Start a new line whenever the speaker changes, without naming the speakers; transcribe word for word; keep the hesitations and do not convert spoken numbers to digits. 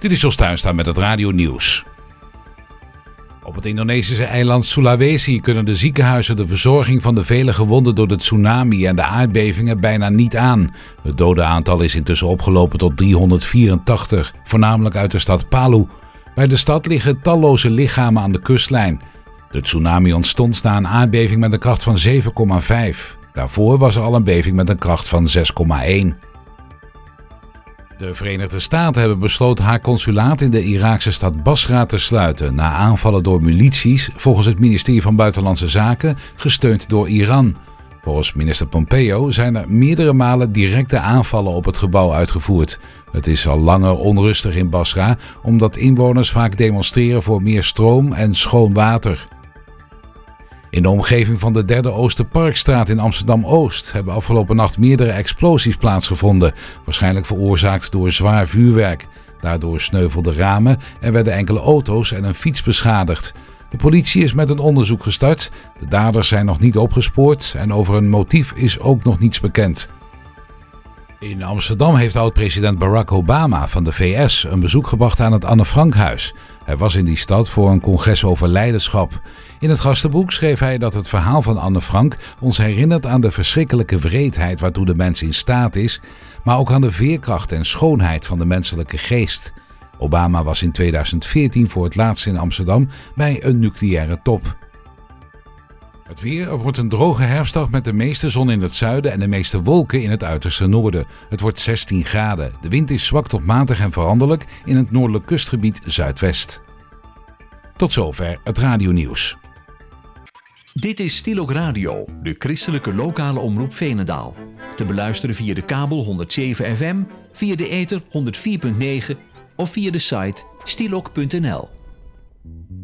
Dit is Jos Tuinstra met het Radio Nieuws. Op het Indonesische eiland Sulawesi kunnen de ziekenhuizen de verzorging van de vele gewonden door de tsunami en de aardbevingen bijna niet aan. Het dodenaantal is intussen opgelopen tot driehonderdvierentachtig, voornamelijk uit de stad Palu. Bij de stad liggen talloze lichamen aan de kustlijn. De tsunami ontstond na een aardbeving met een kracht van zeven komma vijf. Daarvoor was er al een beving met een kracht van zes komma één. De Verenigde Staten hebben besloten haar consulaat in de Iraakse stad Basra te sluiten na aanvallen door milities, volgens het ministerie van Buitenlandse Zaken, gesteund door Iran. Volgens minister Pompeo zijn er meerdere malen directe aanvallen op het gebouw uitgevoerd. Het is al langer onrustig in Basra, omdat inwoners vaak demonstreren voor meer stroom en schoon water. In de omgeving van de derde Oosterparkstraat in Amsterdam-Oost hebben afgelopen nacht meerdere explosies plaatsgevonden, waarschijnlijk veroorzaakt door zwaar vuurwerk. Daardoor sneuvelden ramen en werden enkele auto's en een fiets beschadigd. De politie is met een onderzoek gestart. De daders zijn nog niet opgespoord en over een motief is ook nog niets bekend. In Amsterdam heeft oud-president Barack Obama van de V S een bezoek gebracht aan het Anne Frankhuis. Hij was in die stad voor een congres over leiderschap. In het gastenboek schreef hij dat het verhaal van Anne Frank ons herinnert aan de verschrikkelijke wreedheid waartoe de mens in staat is, maar ook aan de veerkracht en schoonheid van de menselijke geest. Obama was in tweeduizend veertien voor het laatst in Amsterdam bij een nucleaire top. Het weer, er wordt een droge herfstdag met de meeste zon in het zuiden en de meeste wolken in het uiterste noorden. Het wordt zestien graden. De wind is zwak tot matig en veranderlijk in het noordelijk kustgebied zuidwest. Tot zover het radionieuws.
Dit is Stilok Radio, de christelijke lokale omroep Veenendaal. Te beluisteren via de kabel honderd zeven F M, via de ether honderd vier komma negen of via de site stilok punt n l.